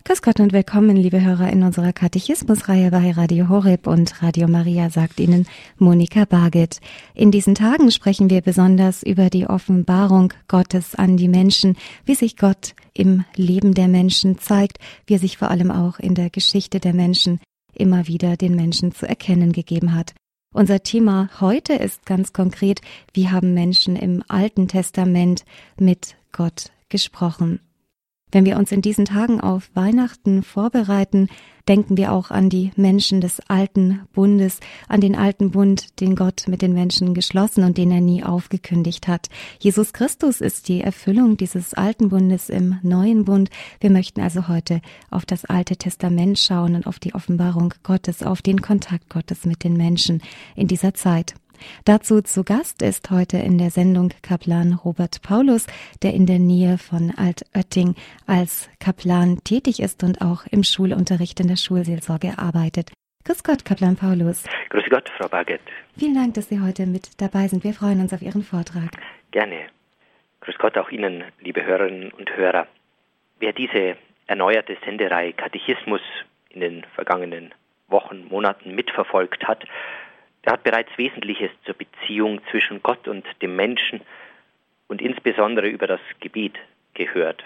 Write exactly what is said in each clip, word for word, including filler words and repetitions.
Grüß Gott und willkommen, liebe Hörer, in unserer Katechismusreihe bei Radio Horeb und Radio Maria, sagt Ihnen Monika Barget. In diesen Tagen sprechen wir besonders über die Offenbarung Gottes an die Menschen, wie sich Gott im Leben der Menschen zeigt, wie er sich vor allem auch in der Geschichte der Menschen immer wieder den Menschen zu erkennen gegeben hat. Unser Thema heute ist ganz konkret, wie haben Menschen im Alten Testament mit Gott gesprochen. Wenn wir uns in diesen Tagen auf Weihnachten vorbereiten, denken wir auch an die Menschen des Alten Bundes, an den alten Bund, den Gott mit den Menschen geschlossen und den er nie aufgekündigt hat. Jesus Christus ist die Erfüllung dieses alten Bundes im neuen Bund. Wir möchten also heute auf das Alte Testament schauen und auf die Offenbarung Gottes, auf den Kontakt Gottes mit den Menschen in dieser Zeit. Dazu zu Gast ist heute in der Sendung Kaplan Robert Paulus, der in der Nähe von Altötting als Kaplan tätig ist und auch im Schulunterricht in der Schulseelsorge arbeitet. Grüß Gott, Kaplan Paulus. Grüß Gott, Frau Barget. Vielen Dank, dass Sie heute mit dabei sind. Wir freuen uns auf Ihren Vortrag. Gerne. Grüß Gott auch Ihnen, liebe Hörerinnen und Hörer. Wer diese erneuerte Sendereihe Katechismus in den vergangenen Wochen, Monaten mitverfolgt hat, der hat bereits Wesentliches zur Beziehung zwischen Gott und dem Menschen und insbesondere über das Gebet gehört.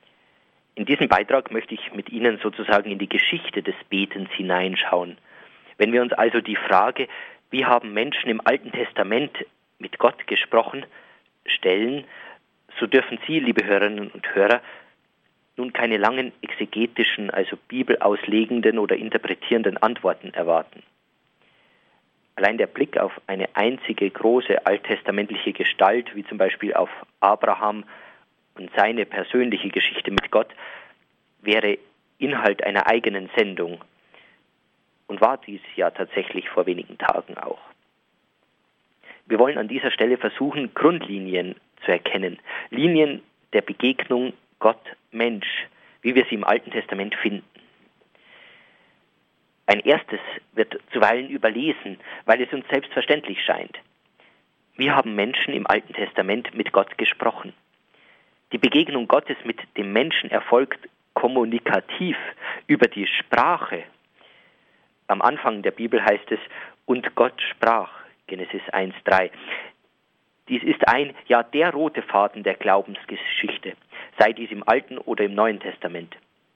In diesem Beitrag möchte ich mit Ihnen sozusagen in die Geschichte des Betens hineinschauen. Wenn wir uns also die Frage, wie haben Menschen im Alten Testament mit Gott gesprochen, stellen, so dürfen Sie, liebe Hörerinnen und Hörer, nun keine langen exegetischen, also bibelauslegenden oder interpretierenden Antworten erwarten. Allein der Blick auf eine einzige große alttestamentliche Gestalt, wie zum Beispiel auf Abraham und seine persönliche Geschichte mit Gott, wäre Inhalt einer eigenen Sendung und war dies ja tatsächlich vor wenigen Tagen auch. Wir wollen an dieser Stelle versuchen, Grundlinien zu erkennen, Linien der Begegnung Gott-Mensch, wie wir sie im Alten Testament finden. Ein erstes wird zuweilen überlesen, weil es uns selbstverständlich scheint. Wie haben Menschen im Alten Testament mit Gott gesprochen? Die Begegnung Gottes mit dem Menschen erfolgt kommunikativ über die Sprache. Am Anfang der Bibel heißt es, und Gott sprach, Genesis eins drei. Dies ist ein, ja der rote Faden der Glaubensgeschichte, sei dies im Alten oder im Neuen Testament.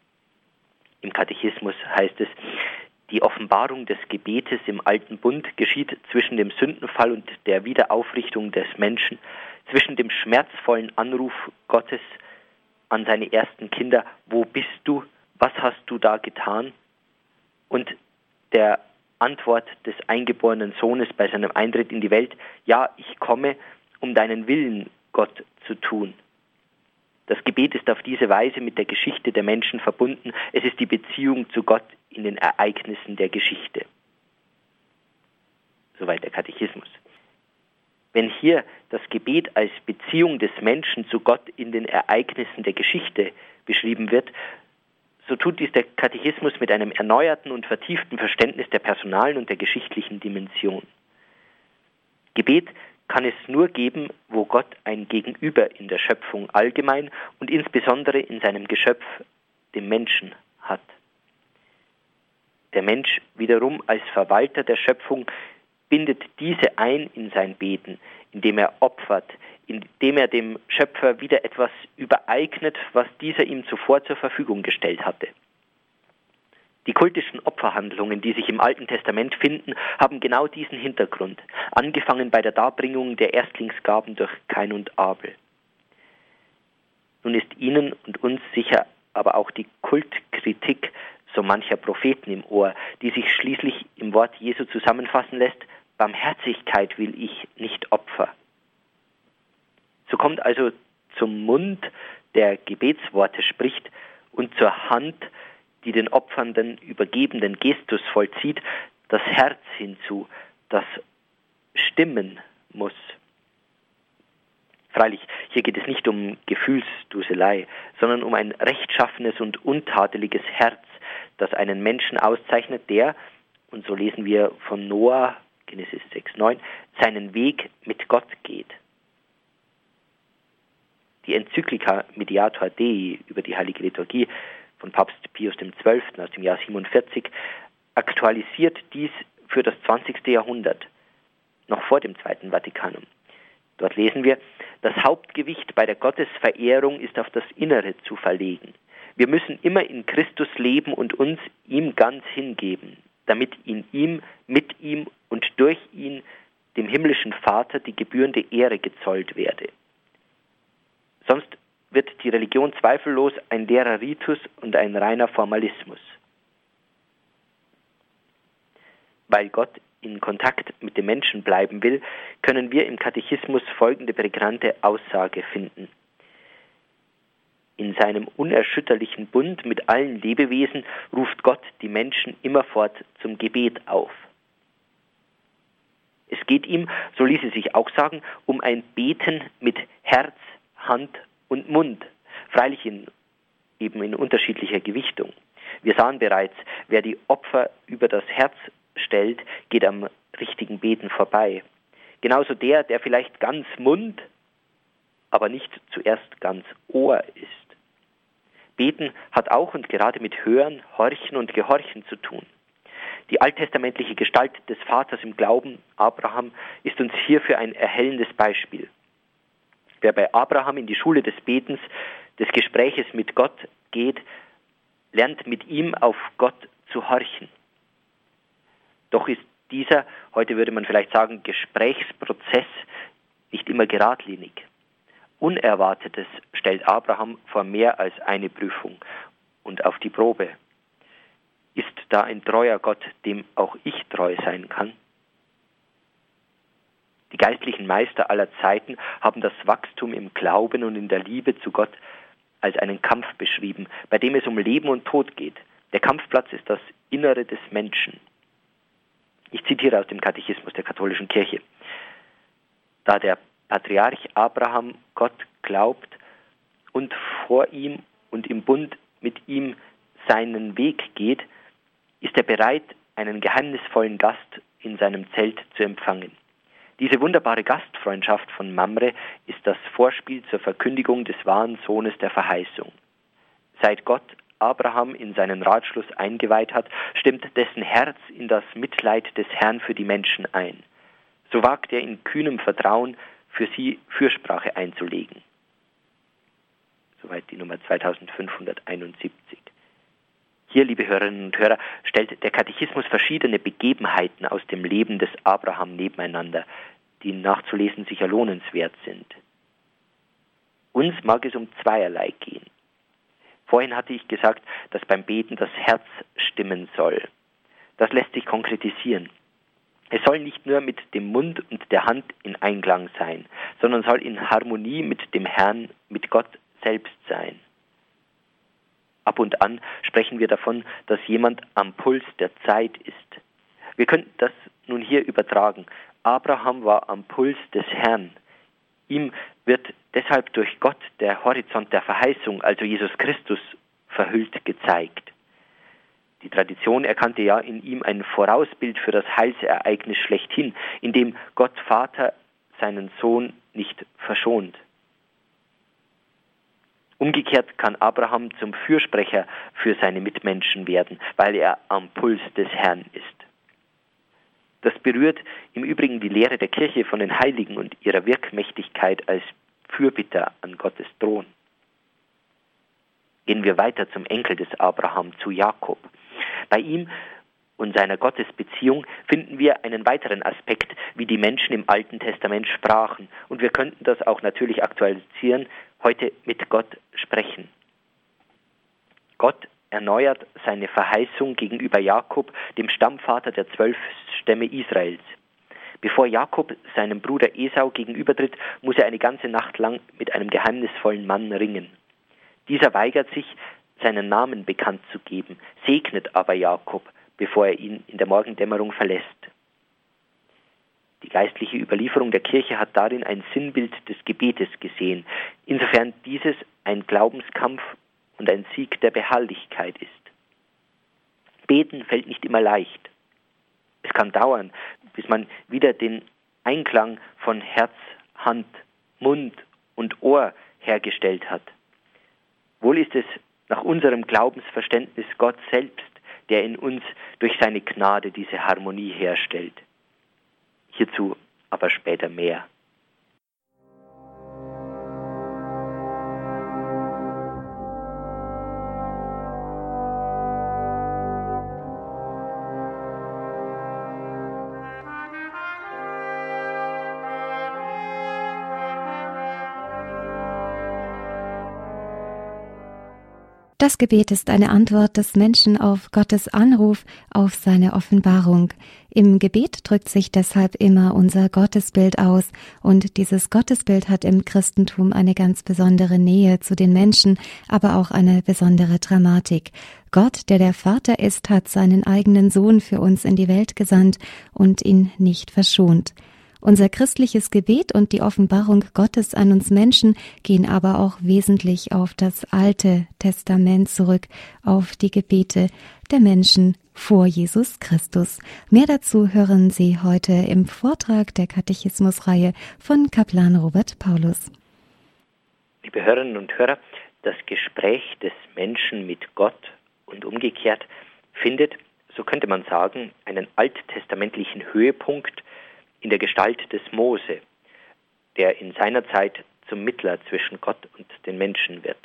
Im Katechismus heißt es, die Offenbarung des Gebetes im Alten Bund geschieht zwischen dem Sündenfall und der Wiederaufrichtung des Menschen, zwischen dem schmerzvollen Anruf Gottes an seine ersten Kinder, wo bist du, was hast du da getan? Und der Antwort des eingeborenen Sohnes bei seinem Eintritt in die Welt, ja, ich komme, um deinen Willen, Gott, zu tun. Das Gebet ist auf diese Weise mit der Geschichte der Menschen verbunden. Es ist die Beziehung zu Gott in den Ereignissen der Geschichte. Soweit der Katechismus. Wenn hier das Gebet als Beziehung des Menschen zu Gott in den Ereignissen der Geschichte beschrieben wird, so tut dies der Katechismus mit einem erneuerten und vertieften Verständnis der personalen und der geschichtlichen Dimension. Gebet kann es nur geben, wo Gott ein Gegenüber in der Schöpfung allgemein und insbesondere in seinem Geschöpf, dem Menschen, hat. Der Mensch wiederum als Verwalter der Schöpfung bindet diese ein in sein Beten, indem er opfert, indem er dem Schöpfer wieder etwas übereignet, was dieser ihm zuvor zur Verfügung gestellt hatte. Die kultischen Opferhandlungen, die sich im Alten Testament finden, haben genau diesen Hintergrund, angefangen bei der Darbringung der Erstlingsgaben durch Kain und Abel. Nun ist Ihnen und uns sicher aber auch die Kultkritik so mancher Propheten im Ohr, die sich schließlich im Wort Jesu zusammenfassen lässt, Barmherzigkeit will ich, nicht Opfer. So kommt also zum Mund, der Gebetsworte spricht, und zur Hand, die den opfernden, übergebenden Gestus vollzieht, das Herz hinzu, das stimmen muss. Freilich, hier geht es nicht um Gefühlsduselei, sondern um ein rechtschaffenes und untadeliges Herz, das einen Menschen auszeichnet, der, und so lesen wir von Noah, Genesis sechs neun, seinen Weg mit Gott geht. Die Enzyklika Mediator Dei über die Heilige Liturgie von Papst Pius der Zwölfte aus dem Jahr siebenundvierzig, aktualisiert dies für das zwanzigste Jahrhundert, noch vor dem Zweiten Vatikanum. Dort lesen wir, das Hauptgewicht bei der Gottesverehrung ist auf das Innere zu verlegen. Wir müssen immer in Christus leben und uns ihm ganz hingeben, damit in ihm, mit ihm und durch ihn dem himmlischen Vater die gebührende Ehre gezollt werde. Sonst wird die Religion zweifellos ein leerer Ritus und ein reiner Formalismus. Weil Gott in Kontakt mit dem Menschen bleiben will, können wir im Katechismus folgende prägnante Aussage finden. In seinem unerschütterlichen Bund mit allen Lebewesen ruft Gott die Menschen immerfort zum Gebet auf. Es geht ihm, so ließe sich auch sagen, um ein Beten mit Herz, Hand und Mund, freilich in, eben in unterschiedlicher Gewichtung. Wir sahen bereits, wer die Opfer über das Herz stellt, geht am richtigen Beten vorbei. Genauso der, der vielleicht ganz Mund, aber nicht zuerst ganz Ohr ist. Beten hat auch und gerade mit Hören, Horchen und Gehorchen zu tun. Die alttestamentliche Gestalt des Vaters im Glauben, Abraham, ist uns hierfür ein erhellendes Beispiel. Wer bei Abraham in die Schule des Betens, des Gespräches mit Gott geht, lernt mit ihm auf Gott zu horchen. Doch ist dieser, heute würde man vielleicht sagen, Gesprächsprozess nicht immer geradlinig. Unerwartetes stellt Abraham vor mehr als eine Prüfung und auf die Probe. Ist da ein treuer Gott, dem auch ich treu sein kann? Die geistlichen Meister aller Zeiten haben das Wachstum im Glauben und in der Liebe zu Gott als einen Kampf beschrieben, bei dem es um Leben und Tod geht. Der Kampfplatz ist das Innere des Menschen. Ich zitiere aus dem Katechismus der katholischen Kirche. Da der Patriarch Abraham Gott glaubt und vor ihm und im Bund mit ihm seinen Weg geht, ist er bereit, einen geheimnisvollen Gast in seinem Zelt zu empfangen. Diese wunderbare Gastfreundschaft von Mamre ist das Vorspiel zur Verkündigung des wahren Sohnes der Verheißung. Seit Gott Abraham in seinen Ratschluss eingeweiht hat, stimmt dessen Herz in das Mitleid des Herrn für die Menschen ein. So wagt er in kühnem Vertrauen, für sie Fürsprache einzulegen. Soweit die Nummer zweitausendfünfhunderteinundsiebzig. Hier, liebe Hörerinnen und Hörer, stellt der Katechismus verschiedene Begebenheiten aus dem Leben des Abraham nebeneinander, die nachzulesen sicher lohnenswert sind. Uns mag es um zweierlei gehen. Vorhin hatte ich gesagt, dass beim Beten das Herz stimmen soll. Das lässt sich konkretisieren. Es soll nicht nur mit dem Mund und der Hand in Einklang sein, sondern soll in Harmonie mit dem Herrn, mit Gott selbst sein. Ab und an sprechen wir davon, dass jemand am Puls der Zeit ist. Wir könnten das nun hier übertragen. Abraham war am Puls des Herrn. Ihm wird deshalb durch Gott der Horizont der Verheißung, also Jesus Christus, verhüllt gezeigt. Die Tradition erkannte ja in ihm ein Vorausbild für das Heilsereignis schlechthin, in dem Gott Vater seinen Sohn nicht verschont. Umgekehrt kann Abraham zum Fürsprecher für seine Mitmenschen werden, weil er am Puls des Herrn ist. Das berührt im Übrigen die Lehre der Kirche von den Heiligen und ihrer Wirkmächtigkeit als Fürbitter an Gottes Thron. Gehen wir weiter zum Enkel des Abraham, zu Jakob. Bei ihm und seiner Gottesbeziehung finden wir einen weiteren Aspekt, wie die Menschen im Alten Testament sprachen. Und wir könnten das auch natürlich aktualisieren, heute mit Gott sprechen. Gott erneuert seine Verheißung gegenüber Jakob, dem Stammvater der zwölf Stämme Israels. Bevor Jakob seinem Bruder Esau gegenübertritt, muss er eine ganze Nacht lang mit einem geheimnisvollen Mann ringen. Dieser weigert sich, seinen Namen bekannt zu geben, segnet aber Jakob, bevor er ihn in der Morgendämmerung verlässt. Die geistliche Überlieferung der Kirche hat darin ein Sinnbild des Gebetes gesehen, insofern dieses ein Glaubenskampf und ein Sieg der Beharrlichkeit ist. Beten fällt nicht immer leicht. Es kann dauern, bis man wieder den Einklang von Herz, Hand, Mund und Ohr hergestellt hat. Wohl ist es nach unserem Glaubensverständnis Gott selbst, der in uns durch seine Gnade diese Harmonie herstellt. Hierzu aber später mehr. Das Gebet ist eine Antwort des Menschen auf Gottes Anruf, auf seine Offenbarung. Im Gebet drückt sich deshalb immer unser Gottesbild aus, und dieses Gottesbild hat im Christentum eine ganz besondere Nähe zu den Menschen, aber auch eine besondere Dramatik. Gott, der der Vater ist, hat seinen eigenen Sohn für uns in die Welt gesandt und ihn nicht verschont. Unser christliches Gebet und die Offenbarung Gottes an uns Menschen gehen aber auch wesentlich auf das Alte Testament zurück, auf die Gebete der Menschen vor Jesus Christus. Mehr dazu hören Sie heute im Vortrag der Katechismusreihe von Kaplan Robert Paulus. Liebe Hörerinnen und Hörer, das Gespräch des Menschen mit Gott und umgekehrt findet, so könnte man sagen, einen alttestamentlichen Höhepunkt in der Gestalt des Mose, der in seiner Zeit zum Mittler zwischen Gott und den Menschen wird.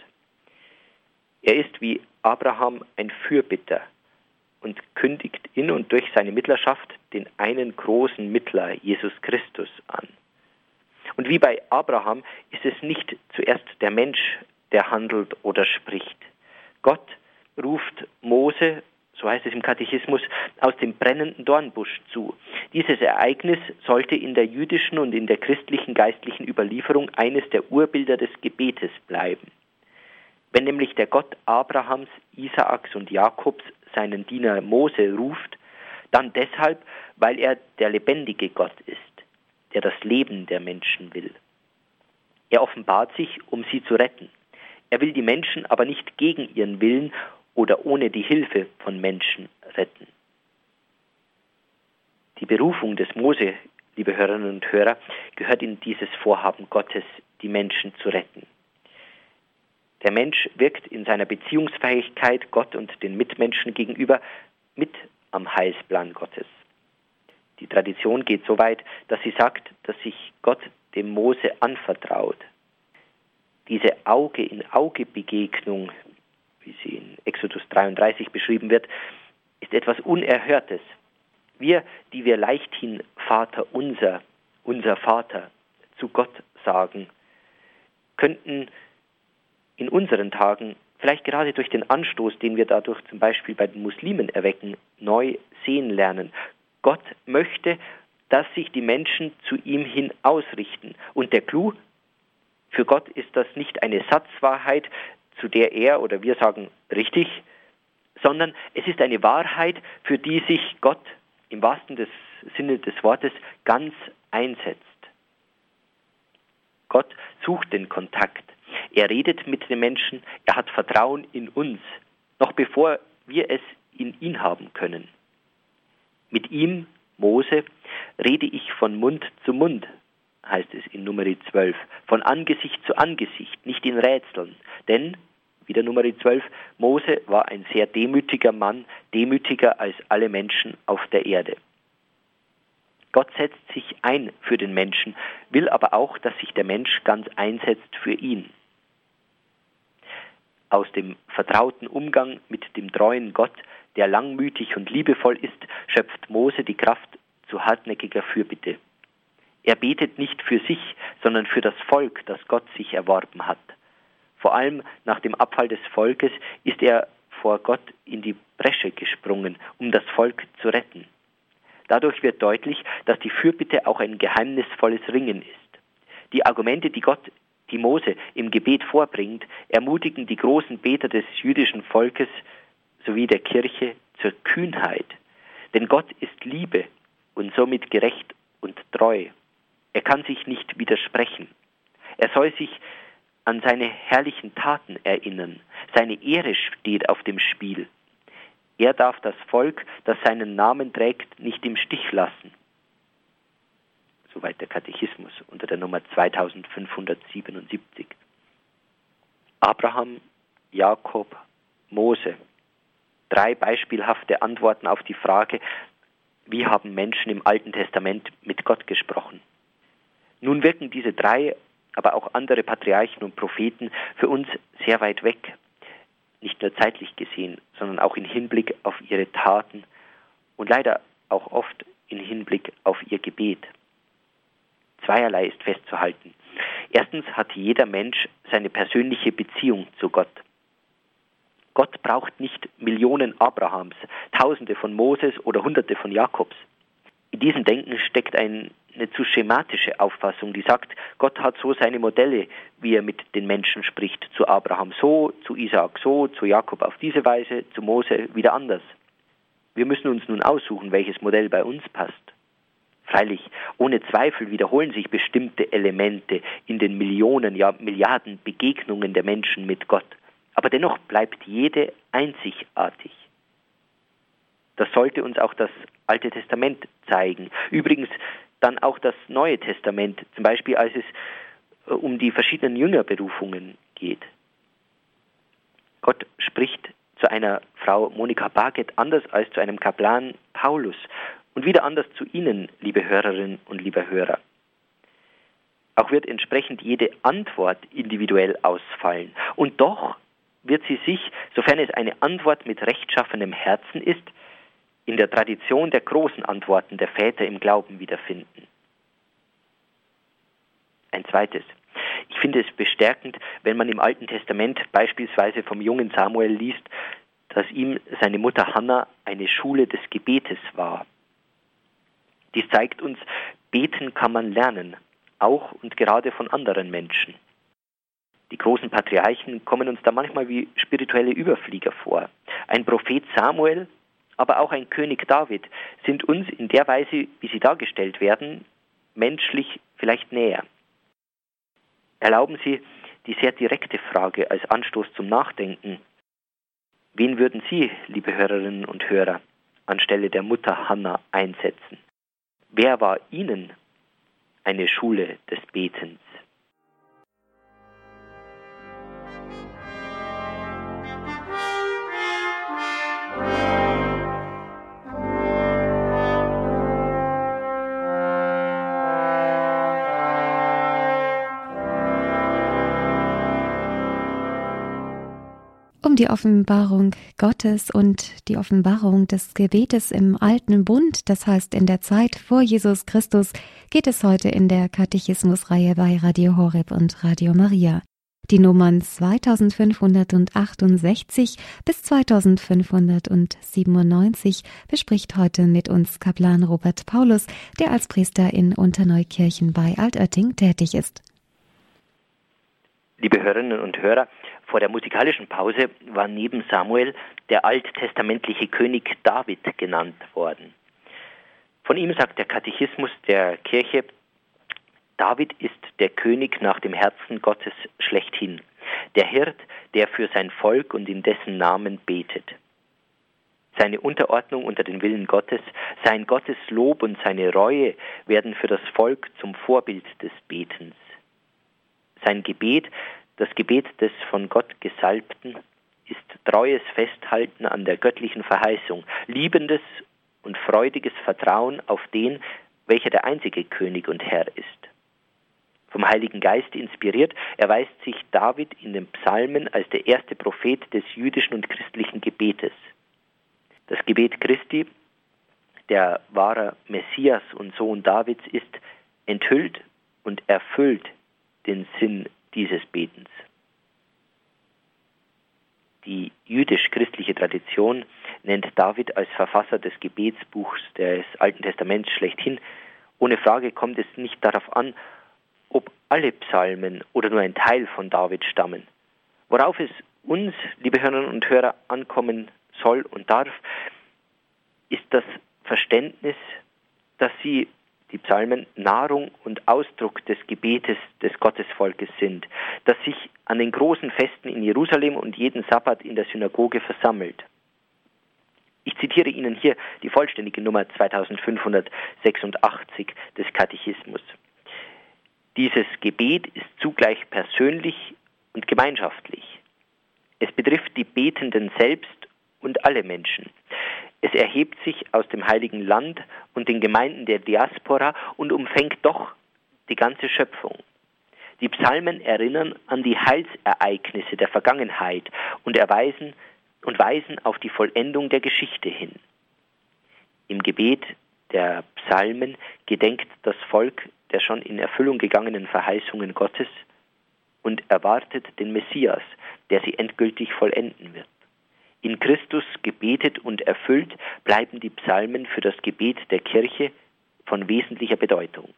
Er ist wie Abraham ein Fürbitter und kündigt in und durch seine Mittlerschaft den einen großen Mittler, Jesus Christus, an. Und wie bei Abraham ist es nicht zuerst der Mensch, der handelt oder spricht. Gott ruft Mose, so heißt es im Katechismus, aus dem brennenden Dornbusch zu. Dieses Ereignis sollte in der jüdischen und in der christlichen geistlichen Überlieferung eines der Urbilder des Gebetes bleiben. Wenn nämlich der Gott Abrahams, Isaaks und Jakobs seinen Diener Mose ruft, dann deshalb, weil er der lebendige Gott ist, der das Leben der Menschen will. Er offenbart sich, um sie zu retten. Er will die Menschen aber nicht gegen ihren Willen oder ohne die Hilfe von Menschen retten. Die Berufung des Mose, liebe Hörerinnen und Hörer, gehört in dieses Vorhaben Gottes, die Menschen zu retten. Der Mensch wirkt in seiner Beziehungsfähigkeit Gott und den Mitmenschen gegenüber mit am Heilsplan Gottes. Die Tradition geht so weit, dass sie sagt, dass sich Gott dem Mose anvertraut. Diese Auge-in-Auge-Begegnung, wie sie in Exodus dreiunddreißig beschrieben wird, ist etwas Unerhörtes. Wir, die wir leichthin Vater unser, unser Vater zu Gott sagen, könnten in unseren Tagen, vielleicht gerade durch den Anstoß, den wir dadurch zum Beispiel bei den Muslimen erwecken, neu sehen lernen. Gott möchte, dass sich die Menschen zu ihm hin ausrichten. Und der Clou, für Gott ist das nicht eine Satzwahrheit, zu der er oder wir sagen richtig, sondern es ist eine Wahrheit, für die sich Gott im wahrsten des Sinne des Wortes ganz einsetzt. Gott sucht den Kontakt. Er redet mit den Menschen, er hat Vertrauen in uns, noch bevor wir es in ihn haben können. Mit ihm, Mose, rede ich von Mund zu Mund, heißt es in Nummer zwölf, von Angesicht zu Angesicht, nicht in Rätseln. Denn, wieder Nummer zwölf, Mose war ein sehr demütiger Mann, demütiger als alle Menschen auf der Erde. Gott setzt sich ein für den Menschen, will aber auch, dass sich der Mensch ganz einsetzt für ihn. Aus dem vertrauten Umgang mit dem treuen Gott, der langmütig und liebevoll ist, schöpft Mose die Kraft zu hartnäckiger Fürbitte. Er betet nicht für sich, sondern für das Volk, das Gott sich erworben hat. Vor allem nach dem Abfall des Volkes ist er vor Gott in die Bresche gesprungen, um das Volk zu retten. Dadurch wird deutlich, dass die Fürbitte auch ein geheimnisvolles Ringen ist. Die Argumente, die Gott, die Mose im Gebet vorbringt, ermutigen die großen Beter des jüdischen Volkes sowie der Kirche zur Kühnheit. Denn Gott ist Liebe und somit gerecht und treu. Er kann sich nicht widersprechen. Er soll sich an seine herrlichen Taten erinnern. Seine Ehre steht auf dem Spiel. Er darf das Volk, das seinen Namen trägt, nicht im Stich lassen. Soweit der Katechismus unter der Nummer zweitausendfünfhundertsiebenundsiebzig. Abraham, Jakob, Mose. Drei beispielhafte Antworten auf die Frage, wie haben Menschen im Alten Testament mit Gott gesprochen? Nun wirken diese drei, aber auch andere Patriarchen und Propheten für uns sehr weit weg, nicht nur zeitlich gesehen, sondern auch im Hinblick auf ihre Taten und leider auch oft im Hinblick auf ihr Gebet. Zweierlei ist festzuhalten. Erstens hat jeder Mensch seine persönliche Beziehung zu Gott. Gott braucht nicht Millionen Abrahams, Tausende von Moses oder Hunderte von Jakobs. In diesem Denken steckt ein, eine zu schematische Auffassung, die sagt, Gott hat so seine Modelle, wie er mit den Menschen spricht. Zu Abraham so, zu Isaak so, zu Jakob auf diese Weise, zu Mose wieder anders. Wir müssen uns nun aussuchen, welches Modell bei uns passt. Freilich, ohne Zweifel wiederholen sich bestimmte Elemente in den Millionen, ja Milliarden Begegnungen der Menschen mit Gott. Aber dennoch bleibt jede einzigartig. Das sollte uns auch das Alte Testament zeigen. Übrigens dann auch das Neue Testament, zum Beispiel als es um die verschiedenen Jüngerberufungen geht. Gott spricht zu einer Frau Monika Barget anders als zu einem Kaplan Paulus und wieder anders zu Ihnen, liebe Hörerinnen und lieber Hörer. Auch wird entsprechend jede Antwort individuell ausfallen. Und doch wird sie sich, sofern es eine Antwort mit rechtschaffenem Herzen ist, in der Tradition der großen Antworten der Väter im Glauben wiederfinden. Ein zweites. Ich finde es bestärkend, wenn man im Alten Testament beispielsweise vom jungen Samuel liest, dass ihm seine Mutter Hannah eine Schule des Gebetes war. Dies zeigt uns, beten kann man lernen, auch und gerade von anderen Menschen. Die großen Patriarchen kommen uns da manchmal wie spirituelle Überflieger vor. Ein Prophet Samuel, aber auch ein König David sind uns in der Weise, wie sie dargestellt werden, menschlich vielleicht näher. Erlauben Sie die sehr direkte Frage als Anstoß zum Nachdenken. Wen würden Sie, liebe Hörerinnen und Hörer, anstelle der Mutter Hannah einsetzen? Wer war Ihnen eine Schule des Betens? Um die Offenbarung Gottes und die Offenbarung des Gebetes im Alten Bund, das heißt in der Zeit vor Jesus Christus, geht es heute in der Katechismusreihe bei Radio Horeb und Radio Maria. Die Nummern zweitausendfünfhundertachtundsechzig bis zweitausendfünfhundertsiebenundneunzig bespricht heute mit uns Kaplan Robert Paulus, der als Priester in Unterneukirchen bei Altötting tätig ist. Liebe Hörerinnen und Hörer, vor der musikalischen Pause war neben Samuel der alttestamentliche König David genannt worden. Von ihm sagt der Katechismus der Kirche, David ist der König nach dem Herzen Gottes schlechthin, der Hirt, der für sein Volk und in dessen Namen betet. Seine Unterordnung unter den Willen Gottes, sein Gotteslob und seine Reue werden für das Volk zum Vorbild des Betens. Sein Gebet, das Gebet des von Gott Gesalbten, ist treues Festhalten an der göttlichen Verheißung, liebendes und freudiges Vertrauen auf den, welcher der einzige König und Herr ist. Vom Heiligen Geist inspiriert, erweist sich David in den Psalmen als der erste Prophet des jüdischen und christlichen Gebetes. Das Gebet Christi, der wahrer Messias und Sohn Davids ist, enthüllt und erfüllt den Sinn dieses Betens. Die jüdisch-christliche Tradition nennt David als Verfasser des Gebetsbuchs des Alten Testaments schlechthin. Ohne Frage kommt es nicht darauf an, ob alle Psalmen oder nur ein Teil von David stammen. Worauf es uns, liebe Hörerinnen und Hörer, ankommen soll und darf, ist das Verständnis, dass sie, die Psalmen, Nahrung und Ausdruck des Gebetes des Gottesvolkes sind, das sich an den großen Festen in Jerusalem und jeden Sabbat in der Synagoge versammelt. Ich zitiere Ihnen hier die vollständige Nummer zweitausendfünfhundertsechsundachtzig des Katechismus. Dieses Gebet ist zugleich persönlich und gemeinschaftlich. Es betrifft die Betenden selbst und alle Menschen. Es erhebt sich aus dem Heiligen Land und den Gemeinden der Diaspora und umfängt doch die ganze Schöpfung. Die Psalmen erinnern an die Heilsereignisse der Vergangenheit und erweisen und weisen auf die Vollendung der Geschichte hin. Im Gebet der Psalmen gedenkt das Volk der schon in Erfüllung gegangenen Verheißungen Gottes und erwartet den Messias, der sie endgültig vollenden wird. In Christus gebetet und erfüllt bleiben die Psalmen für das Gebet der Kirche von wesentlicher Bedeutung.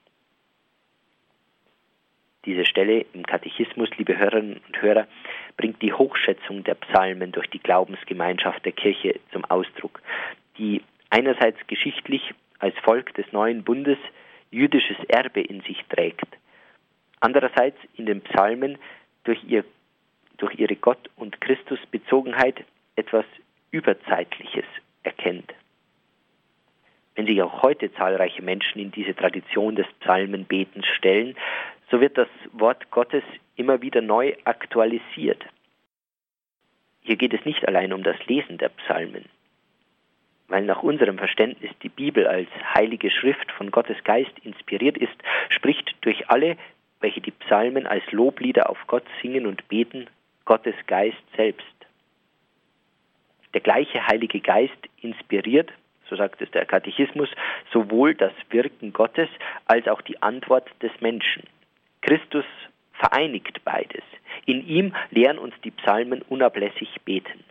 Diese Stelle im Katechismus, liebe Hörerinnen und Hörer, bringt die Hochschätzung der Psalmen durch die Glaubensgemeinschaft der Kirche zum Ausdruck, die einerseits geschichtlich als Volk des neuen Bundes jüdisches Erbe in sich trägt, andererseits in den Psalmen durch, ihr, durch ihre Gott- und Christusbezogenheit etwas Überzeitliches erkennt. Wenn sich auch heute zahlreiche Menschen in diese Tradition des Psalmenbetens stellen, so wird das Wort Gottes immer wieder neu aktualisiert. Hier geht es nicht allein um das Lesen der Psalmen, weil nach unserem Verständnis die Bibel als heilige Schrift von Gottes Geist inspiriert ist, spricht durch alle, welche die Psalmen als Loblieder auf Gott singen und beten, Gottes Geist selbst. Der gleiche Heilige Geist inspiriert, so sagt es der Katechismus, sowohl das Wirken Gottes als auch die Antwort des Menschen. Christus vereinigt beides. In ihm lehren uns die Psalmen unablässig beten.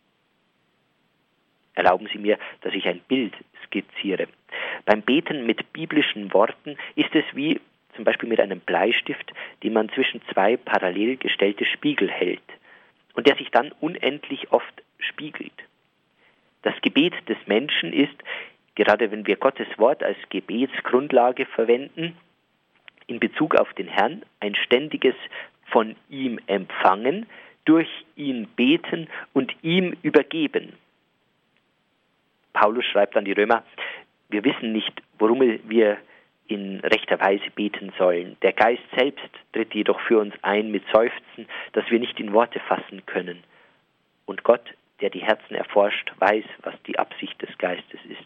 Erlauben Sie mir, dass ich ein Bild skizziere. Beim Beten mit biblischen Worten ist es wie zum Beispiel mit einem Bleistift, den man zwischen zwei parallel gestellte Spiegel hält und der sich dann unendlich oft spiegelt. Das Gebet des Menschen ist, gerade wenn wir Gottes Wort als Gebetsgrundlage verwenden, in Bezug auf den Herrn ein ständiges von ihm empfangen, durch ihn beten und ihm übergeben. Paulus schreibt an die Römer, wir wissen nicht, worum wir in rechter Weise beten sollen. Der Geist selbst tritt jedoch für uns ein mit Seufzen, das wir nicht in Worte fassen können. Und Gott, der die Herzen erforscht, weiß, was die Absicht des Geistes ist.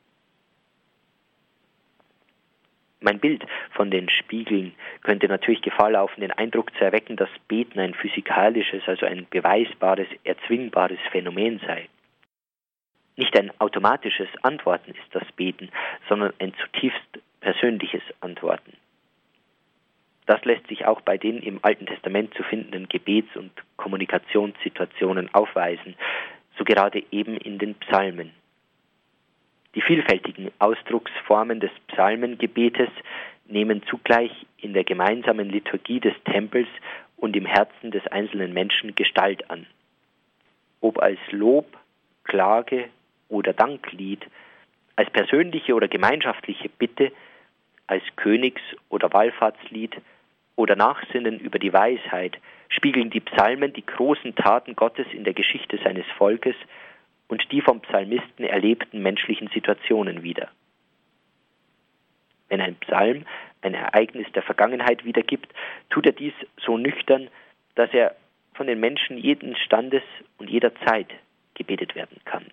Mein Bild von den Spiegeln könnte natürlich Gefahr laufen, den Eindruck zu erwecken, dass Beten ein physikalisches, also ein beweisbares, erzwingbares Phänomen sei. Nicht ein automatisches Antworten ist das Beten, sondern ein zutiefst persönliches Antworten. Das lässt sich auch bei den im Alten Testament zu findenden Gebets- und Kommunikationssituationen aufweisen, so gerade eben in den Psalmen. Die vielfältigen Ausdrucksformen des Psalmengebetes nehmen zugleich in der gemeinsamen Liturgie des Tempels und im Herzen des einzelnen Menschen Gestalt an. Ob als Lob, Klage oder Danklied, als persönliche oder gemeinschaftliche Bitte, als Königs- oder Wallfahrtslied oder Nachsinnen über die Weisheit, spiegeln die Psalmen die großen Taten Gottes in der Geschichte seines Volkes und die vom Psalmisten erlebten menschlichen Situationen wider. Wenn ein Psalm ein Ereignis der Vergangenheit wiedergibt, tut er dies so nüchtern, dass er von den Menschen jeden Standes und jeder Zeit gebetet werden kann.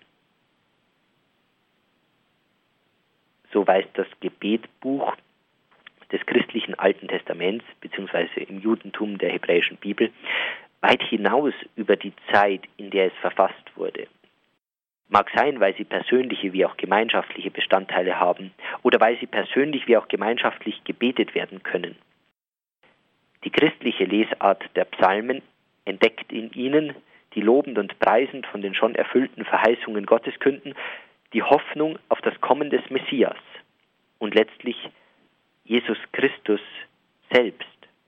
So weist das Gebetbuch des christlichen Alten Testaments bzw. im Judentum der hebräischen Bibel weit hinaus über die Zeit, in der es verfasst wurde. Mag sein, weil sie persönliche wie auch gemeinschaftliche Bestandteile haben oder weil sie persönlich wie auch gemeinschaftlich gebetet werden können. Die christliche Lesart der Psalmen entdeckt in ihnen, die lobend und preisend von den schon erfüllten Verheißungen Gottes künden, die Hoffnung auf das Kommen des Messias und letztlich Jesus Christus selbst.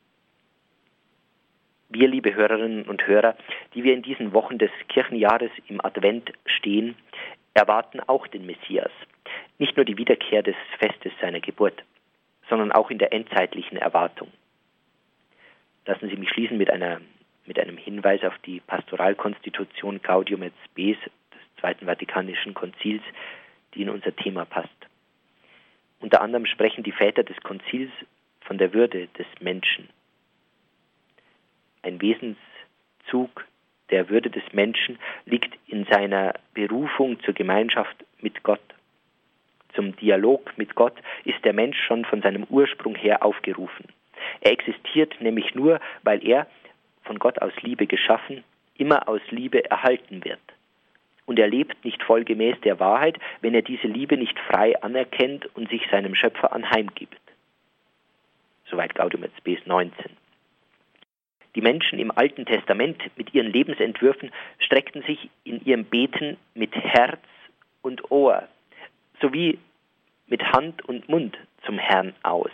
Wir, liebe Hörerinnen und Hörer, die wir in diesen Wochen des Kirchenjahres im Advent stehen, erwarten auch den Messias. Nicht nur die Wiederkehr des Festes seiner Geburt, sondern auch in der endzeitlichen Erwartung. Lassen Sie mich schließen mit einer, mit einem Hinweis auf die Pastoralkonstitution Gaudium et Spes des Zweiten Vatikanischen Konzils, die in unser Thema passt. Unter anderem sprechen die Väter des Konzils von der Würde des Menschen. Ein Wesenszug der Würde des Menschen liegt in seiner Berufung zur Gemeinschaft mit Gott. Zum Dialog mit Gott ist der Mensch schon von seinem Ursprung her aufgerufen. Er existiert nämlich nur, weil er, von Gott aus Liebe geschaffen, immer aus Liebe erhalten wird. Und er lebt nicht vollgemäß der Wahrheit, wenn er diese Liebe nicht frei anerkennt und sich seinem Schöpfer anheimgibt. Soweit Gaudium et Spes neunzehn. Die Menschen im Alten Testament mit ihren Lebensentwürfen streckten sich in ihrem Beten mit Herz und Ohr sowie mit Hand und Mund zum Herrn aus.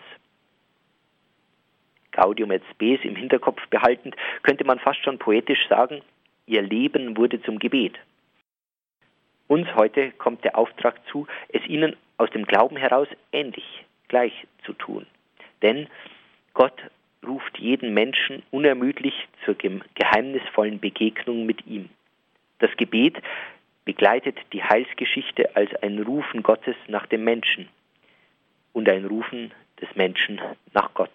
Gaudium et Spes im Hinterkopf behaltend, könnte man fast schon poetisch sagen, ihr Leben wurde zum Gebet. Uns heute kommt der Auftrag zu, es ihnen aus dem Glauben heraus ähnlich, gleich zu tun. Denn Gott ruft jeden Menschen unermüdlich zur geheimnisvollen Begegnung mit ihm. Das Gebet begleitet die Heilsgeschichte als ein Rufen Gottes nach dem Menschen und ein Rufen des Menschen nach Gott.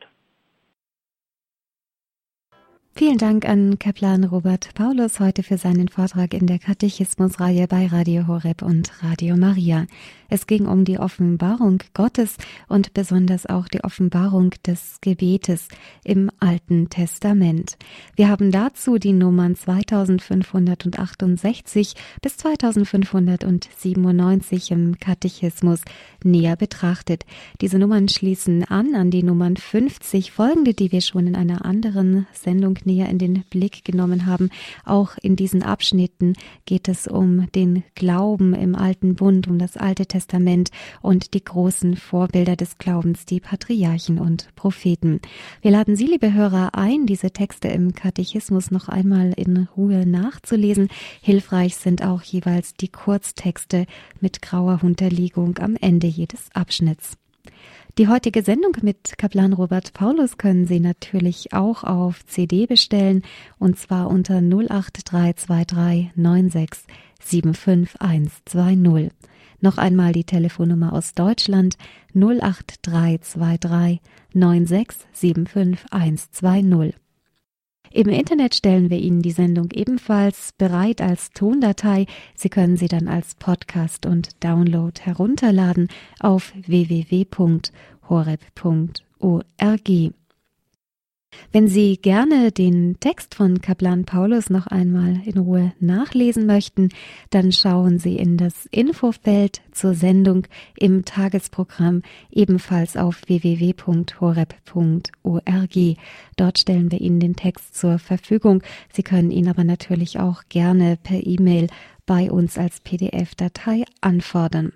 Vielen Dank an Kaplan Robert Paulus heute für seinen Vortrag in der Katechismusreihe bei Radio Horeb und Radio Maria. Es ging um die Offenbarung Gottes und besonders auch die Offenbarung des Gebetes im Alten Testament. Wir haben dazu die Nummern zweitausendfünfhundertachtundsechzig bis zweitausendfünfhundertsiebenundneunzig im Katechismus näher betrachtet. Diese Nummern schließen an an die Nummern fünfzig folgende, die wir schon in einer anderen Sendung näher in den Blick genommen haben. Auch in diesen Abschnitten geht es um den Glauben im Alten Bund, um das Alte Testament und die großen Vorbilder des Glaubens, die Patriarchen und Propheten. Wir laden Sie, liebe Hörer, ein, diese Texte im Katechismus noch einmal in Ruhe nachzulesen. Hilfreich sind auch jeweils die Kurztexte mit grauer Unterlegung am Ende jedes Abschnitts. Die heutige Sendung mit Kaplan Robert Paulus können Sie natürlich auch auf C D bestellen, und zwar unter null acht drei zwei drei neun sechs sieben fünf eins zwei null. Noch einmal die Telefonnummer aus Deutschland null acht drei zwei drei neun sechs sieben fünf eins zwei null. Im Internet stellen wir Ihnen die Sendung ebenfalls bereit als Tondatei. Sie können sie dann als Podcast und Download herunterladen auf w w w punkt horeb punkt org. Wenn Sie gerne den Text von Kaplan Paulus noch einmal in Ruhe nachlesen möchten, dann schauen Sie in das Infofeld zur Sendung im Tagesprogramm, ebenfalls auf w w w punkt horeb punkt org. Dort stellen wir Ihnen den Text zur Verfügung. Sie können ihn aber natürlich auch gerne per E-Mail bei uns als P D F-Datei anfordern.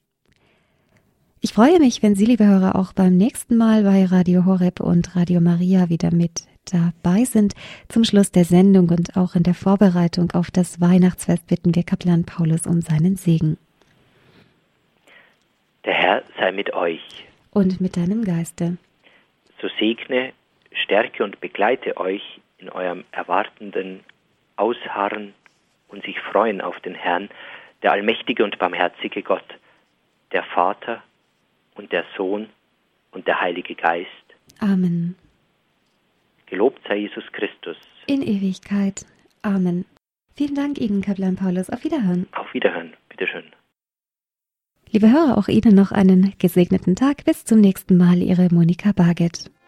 Ich freue mich, wenn Sie, liebe Hörer, auch beim nächsten Mal bei Radio Horeb und Radio Maria wieder mit dabei sind. Zum Schluss der Sendung und auch in der Vorbereitung auf das Weihnachtsfest bitten wir Kaplan Paulus um seinen Segen. Der Herr sei mit euch. Und mit deinem Geiste. So segne, stärke und begleite euch in eurem erwartenden Ausharren und sich freuen auf den Herrn, der allmächtige und barmherzige Gott, der Vater und der Sohn und der Heilige Geist. Amen. Gelobt sei Jesus Christus. In Ewigkeit. Amen. Vielen Dank Ihnen, Kaplan Paulus. Auf Wiederhören. Auf Wiederhören. Bitteschön. Liebe Hörer, auch Ihnen noch einen gesegneten Tag. Bis zum nächsten Mal. Ihre Monika Barget.